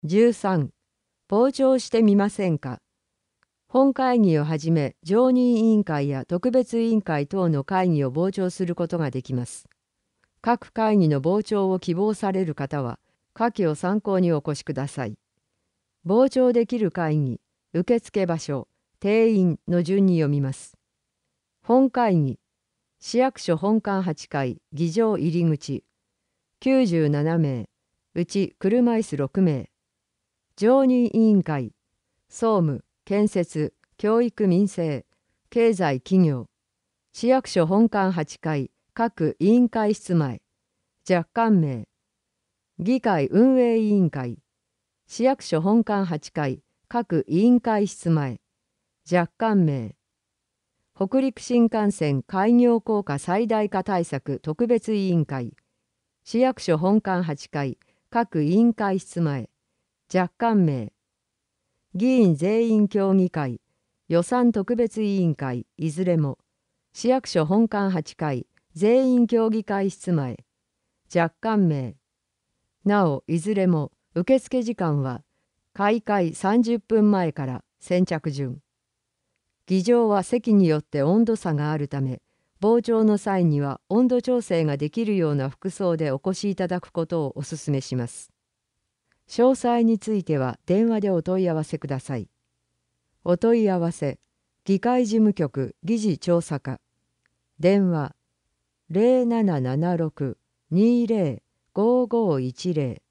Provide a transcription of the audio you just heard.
13、傍聴してみませんか。本会議をはじめ常任委員会や特別委員会等の会議を傍聴することができます。各会議の傍聴を希望される方は、下記を参考にお越しください。傍聴できる会議、受付場所、定員の順に読みます。本会議、市役所本館8階議場入り口、97名、うち車椅子6名。常任委員会、総務、建設、教育民生、経済企業、市役所本館8階各委員会室前、若干名。議会運営委員会、市役所本館8階各委員会室前、若干名。北陸新幹線開業効果最大化対策特別委員会、市役所本館8階各委員会室前、若干名。議員全員協議会、予算特別委員会いずれも、市役所本館8階全員協議会室前、若干名。なおいずれも受付時間は開会30分前から先着順。議場は席によって温度差があるため、傍聴の際には温度調整ができるような服装でお越しいただくことをお勧めします。詳細については電話でお問い合わせください。お問い合わせ、議会事務局議事調査課。電話、0776-20-5510